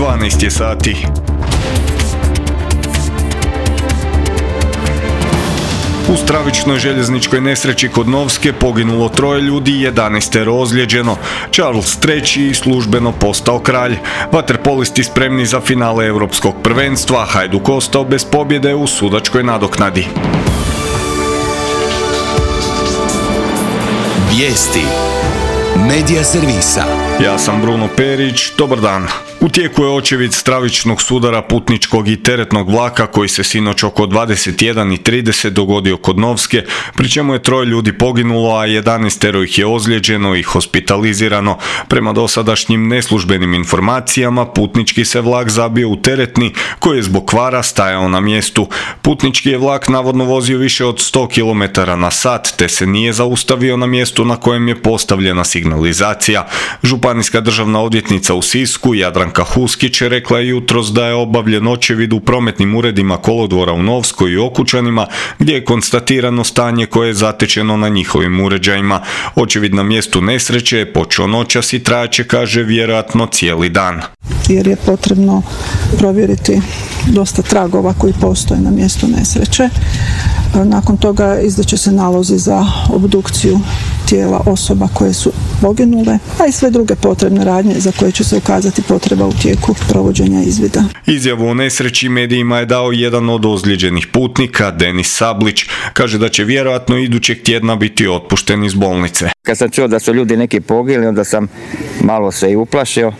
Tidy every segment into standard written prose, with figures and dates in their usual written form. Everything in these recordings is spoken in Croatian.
12 je sati. U stravičnoj željezničkoj nesreći kod Novske poginulo 3 ljudi i 11 ozlijeđeno. Charles III službeno postao kralj. Vaterpolisti spremni za finale europskog prvenstva, Hajduk ostao bez pobjede u sudačkoj nadoknadi. Vijesti Medija servisa. Ja sam Bruno Perić, dobar dan. U tijeku je očevid stravičnog sudara putničkog i teretnog vlaka koji se sinoć oko 21:30 dogodio kod Novske, pri čemu je 3 ljudi poginulo, a 11 ih je ozlijeđeno i hospitalizirano. Prema dosadašnjim neslužbenim informacijama, putnički se vlak zabio u teretni koji je zbog kvara stajao na mjestu. Putnički je vlak navodno vozio više od 100 km na sat, te se nije zaustavio na mjestu na kojem je postavljena signalizacija. Županijska državna odvjetnica u Sisku, Jadranka Huskić, rekla je jutros da je obavljen očevid u prometnim uredima kolodvora u Novskoj i Okučanima, gdje je konstatirano stanje koje je zatečeno na njihovim uređajima. Očevid na mjestu nesreće je počeo noćas i trajaće, kaže, vjerojatno cijeli dan. Jer je potrebno provjeriti dosta tragova koji postoje na mjestu nesreće. Nakon toga izdaće se nalozi za obdukciju tijela osoba koje su poginule, a i sve druge potrebne radnje za koje će se ukazati potreba u tijeku provođenja izvida. Izjavu o nesreći medijima je dao jedan od ozlijeđenih putnika, Denis Sablić. Kaže da će vjerojatno idućeg tjedna biti otpušten iz bolnice. Kad sam čuo da su ljudi neki poginuli, onda sam malo se i uplašio.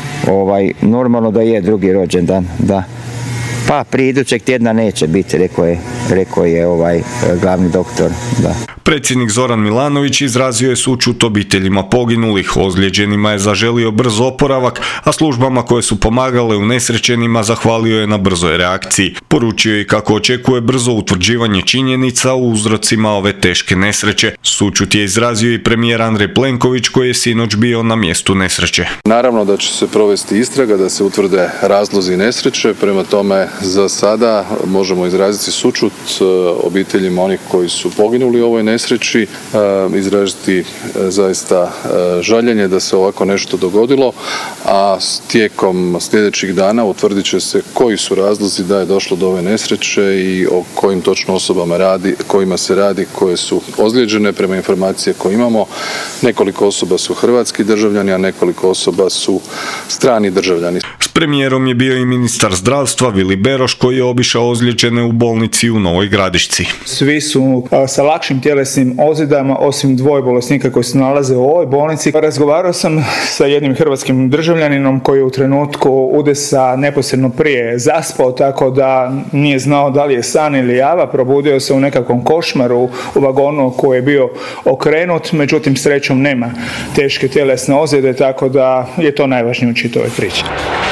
Normalno da je drugi rođendan, da. Pa prije idućeg tjedna neće biti, rekao je glavni doktor, da. Predsjednik Zoran Milanović izrazio je sućut obiteljima poginulih, ozlijeđenima je zaželio brz oporavak, a službama koje su pomagale unesrećenima zahvalio je na brzoj reakciji. Poručio je kako očekuje brzo utvrđivanje činjenica u uzrocima ove teške nesreće. Sućut je izrazio i premijer Andrej Plenković koji je sinoć bio na mjestu nesreće. Naravno da će se provesti istraga, da se utvrde razlozi nesreće, prema tome za sada možemo izraziti sućut obiteljima onih koji su poginuli u ovoj nesreći, izraziti zaista žaljenje da se ovako nešto dogodilo, a tijekom sljedećih dana utvrdit će se koji su razlozi da je došlo do ove nesreće i o kojim točno osobama kojima se radi, koje su ozlijeđene. Prema informacije koje imamo, nekoliko osoba su hrvatski državljani, a nekoliko osoba su strani državljani. S premijerom je bio i ministar zdravstva Vili Beroš koji je obišao ozlijeđene u bolnici u Novoj Gradišci. Svi su sa lakšim tjelesnim ozljedama, osim 2 bolesnika koji se nalaze u ovoj bolnici. Razgovarao sam sa jednim hrvatskim državljaninom koji je u trenutku udesa neposredno prije zaspao, tako da nije znao da li je san ili java. Probudio se u nekakvom košmaru u vagonu koji je bio okrenut, međutim srećom nema teške tjelesne ozljede, tako da je to najvažnije u čitavoj priči.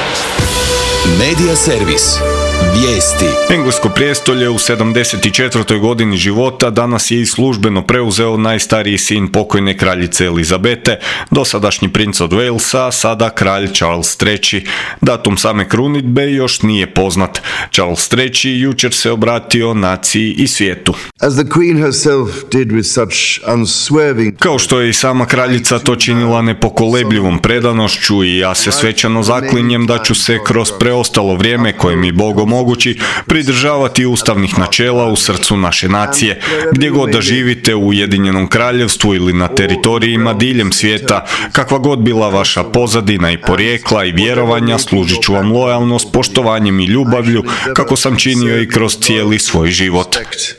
Medija servis. Vijesti. Englesko prijestolje u 74. godini života danas je i službeno preuzeo najstariji sin pokojne kraljice Elizabete, dosadašnji princ od Walesa, sada kralj Charles III. Datum same krunidbe još nije poznat. Charles III. jučer se obratio naciji i svijetu. Kao što je i sama kraljica to činila nepokolebljivom predanošću, i ja se svečano zaklinjem da ću se kroz preostalo vrijeme koje mi Bog omogući pridržavati ustavnih načela u srcu naše nacije. Gdje god da živite, u Ujedinjenom kraljevstvu ili na teritorijima diljem svijeta, kakva god bila vaša pozadina i porijekla i vjerovanja, služit ću vam lojalno, s poštovanjem i ljubavlju, kako sam činio i kroz cijeli svoj život.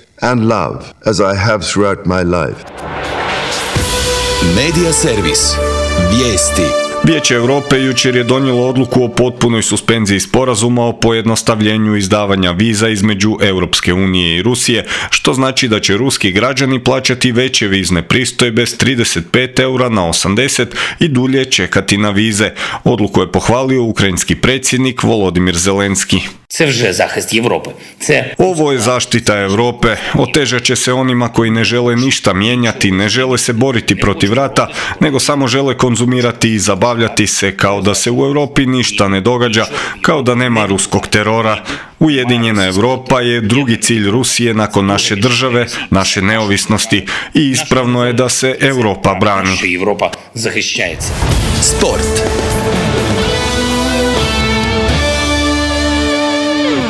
Medija servis. Vijesti. Vijeće Europe jučer je donijelo odluku o potpunoj suspenziji sporazuma o pojednostavljenju izdavanja viza između Europske unije i Rusije, što znači da će ruski građani plaćati veće vizne pristojbe s 35 eura na 80 i dulje čekati na vize. Odluku je pohvalio ukrajinski predsjednik Volodimir Zelenski. Ovo je zaštita Europe. Otežat će se onima koji ne žele ništa mijenjati, ne žele se boriti protiv rata, nego samo žele konzumirati i zabavljati se kao da se u Europi ništa ne događa, kao da nema ruskog terora. Ujedinjena Europa je drugi cilj Rusije nakon naše države, naše neovisnosti, i ispravno je da se Europa brani. Sport.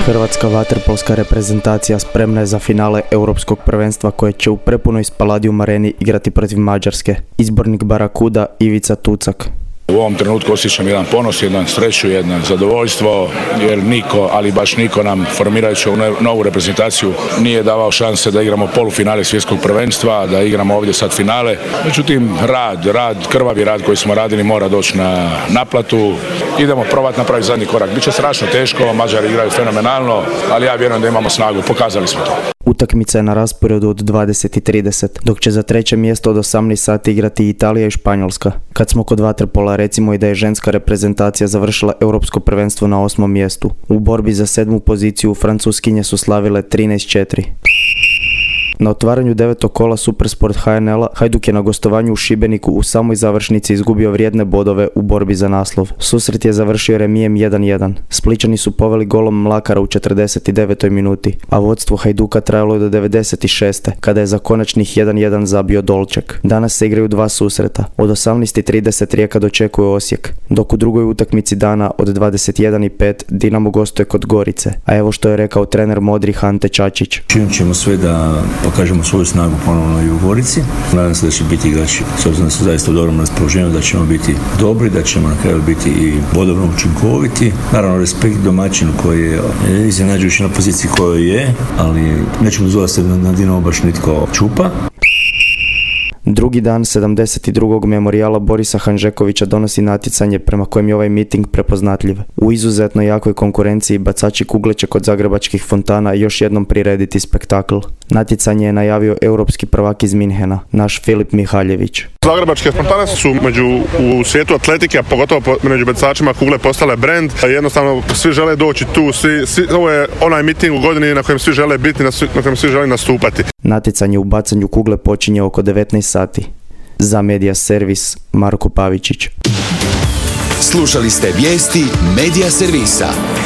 Hrvatska vaterpolska reprezentacija spremna je za finale Europskog prvenstva koje će u prepunoj Spaladium Areni igrati protiv Mađarske. Izbornik Barakuda Ivica Tucak. U ovom trenutku osjećam jedan ponos, jedan sreću, jedno zadovoljstvo, jer niko, ali baš niko nam formirajući novu reprezentaciju nije davao šanse da igramo polufinale svjetskog prvenstva, da igramo ovdje sad finale. Međutim, krvavi rad koji smo radili mora doći na naplatu. Idemo probati napraviti zadnji korak. Biće strašno teško, Mađari igraju fenomenalno, ali ja vjerujem da imamo snagu, pokazali smo to. Utakmica je na rasporedu od 20:30, dok će za treće mjesto od 18 sati igrati Italija i Španjolska. Kad smo kod vaterpola, recimo i da je ženska reprezentacija završila Europsko prvenstvo na 8. mjestu. U borbi za 7. poziciju Francuskinje su slavile 13:4. Na otvaranju 9. kola Supersport HNL-a Hajduk je na gostovanju u Šibeniku u samoj završnici izgubio vrijedne bodove u borbi za naslov. Susret je završio remijem 1:1. Splićani su poveli golom Mlakara u 49. minuti, a vodstvo Hajduka trajalo je do 96. kada je za konačnih 1:1 zabio Dolček. Danas se igraju dva susreta. Od 18:30 Rijeka dočekuje Osijek, dok u drugoj utakmici dana od 21:05 Dinamo gostuje kod Gorice. A evo što je rekao trener Modrih Ante Čačić. Činit ćemo sve da pokažemo svoju snagu ponovno i u Gorici. Nadam se da će biti igrači, s obzirom da su zaista u dobrom raspoloženju, da ćemo biti dobri, da ćemo na kraju biti i bodovno učinkoviti. Naravno, respekt domaćinu koji je iznenađujući na poziciji kojoj je, ali nećemo dozvoliti se na Dinamo baš nitko čupa. Drugi dan 72. memorijala Borisa Hanžekovića donosi natjecanje prema kojem je ovaj miting prepoznatljiv. U izuzetno jakoj konkurenciji bacači kugle će kod zagrebačkih fontana još jednom prirediti spektakl. Natjecanje je najavio europski prvak iz Minhena, naš Filip Mihaljević. Zagrebačke fontane su u svijetu atletike, a pogotovo među bacačima kugle postale brend. Jednostavno svi žele doći tu, ovo je onaj miting u godini na kojem svi žele biti, na kojem svi žele nastupati. Natjecanje u bacanju kugle počinje oko 19 sati. Za Media Servis, Marko Pavičić. Slušali ste vijesti Media Servisa.